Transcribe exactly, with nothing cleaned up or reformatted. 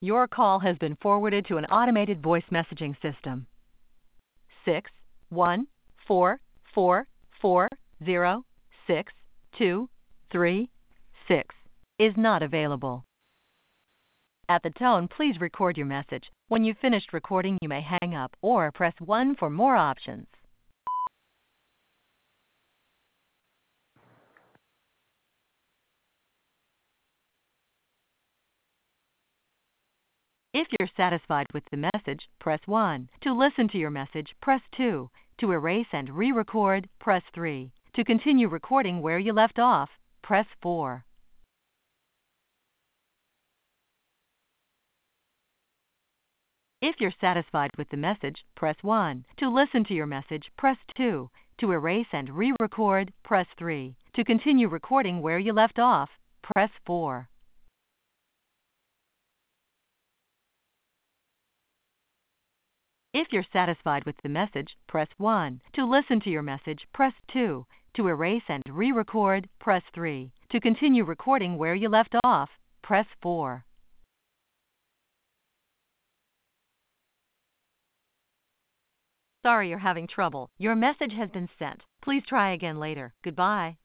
Your call has been forwarded to an automated voice messaging system. Six one four four four zero six two three six is not available. At the tone, please record your message. When you've finished recording, you may hang up or press one for more options. If you're satisfied with the message, press one. To listen to your message, press two. To erase and re-record, press three. To continue recording where you left off, press four. If you're satisfied with the message, press one. To listen to your message, press two. To erase and re-record, press three. To continue recording where you left off, press four. If you're satisfied with the message, press one. To listen to your message, press two. To erase and re-record, press three. To continue recording where you left off, press four. Sorry you're having trouble. Your message has been sent. Please try again later. Goodbye.